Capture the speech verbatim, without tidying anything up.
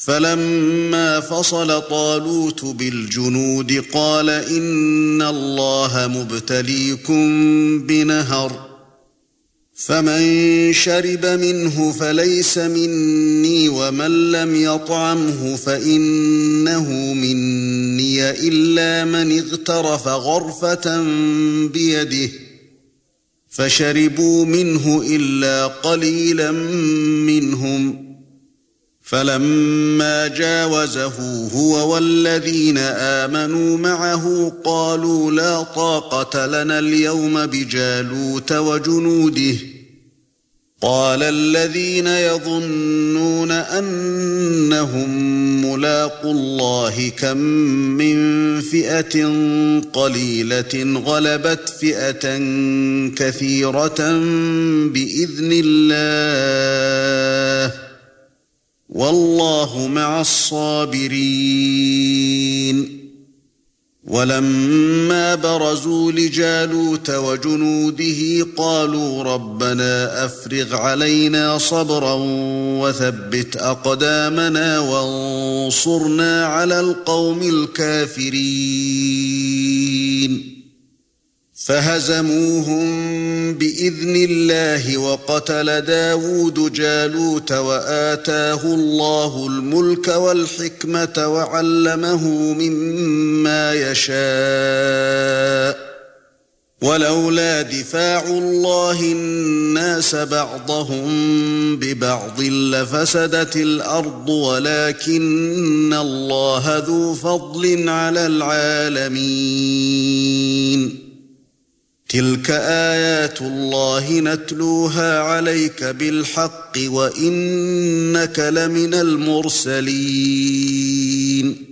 فَلَمَّا فَصَلَ طَالُوتُ بِالْجُنُودِ قَالَ إِنَّ اللَّهَ مُبْتَلِيكُم بِنَهَرٍ فَمَن شَرِبَ مِنْهُ فَلَيْسَ مِنِّي وَمَن لَّمْ يَطْعَمْهُ فَإِنَّهُ مِنِّي إِلَّا مَنِ اغْتَرَفَ غَرْفَةً بِيَدِهِ فَشَرِبُوا مِنْهُ إِلَّا قَلِيلًا مِّنْهُمْ فَلَمَّا جَاوَزَهُ هُوَ وَالَّذِينَ آمَنُوا مَعَهُ قَالُوا لَا طَاقَةَ لَنَا الْيَوْمَ بِجَالُوتَ وَجُنُودِهِ قَالَ الَّذِينَ يَظُنُّونَ أَنَّهُم مُّلَاقُو اللَّهِ كَم مِّن فِئَةٍ قَلِيلَةٍ غَلَبَتْ فِئَةً كَثِيرَةً بِإِذْنِ اللَّهِ وَاللَّهُ مَعَ الصَّابِرِينَ وَلَمَّا بَرَزُوا لِجَالُوتَ وَجُنُودِهِ قَالُوا رَبَّنَا أَفْرِغْ عَلَيْنَا صَبْرًا وَثَبِّتْ أَقْدَامَنَا وَانصُرْنَا عَلَى الْقَوْمِ الْكَافِرِينَ فَهَزَمُوهُم بِإِذْنِ اللَّهِ وَقَتَلَ دَاوُودُ جَالُوتَ وَآتَاهُ اللَّهُ الْمُلْكَ وَالْحِكْمَةَ وَعَلَّمَهُ مِمَّا يَشَاءُ وَلَوْلَا دِفَاعُ اللَّهِ النَّاسَ بَعْضَهُم بِبَعْضٍ لَّفَسَدَتِ الْأَرْضُ وَلَكِنَّ اللَّهَ ذُو فَضْلٍ عَلَى الْعَالَمِينَ تِلْكَ آيَاتُ اللَّهِ نَتْلُوهَا عَلَيْكَ بِالْحَقِّ وَإِنَّكَ لَمِنَ الْمُرْسَلِينَ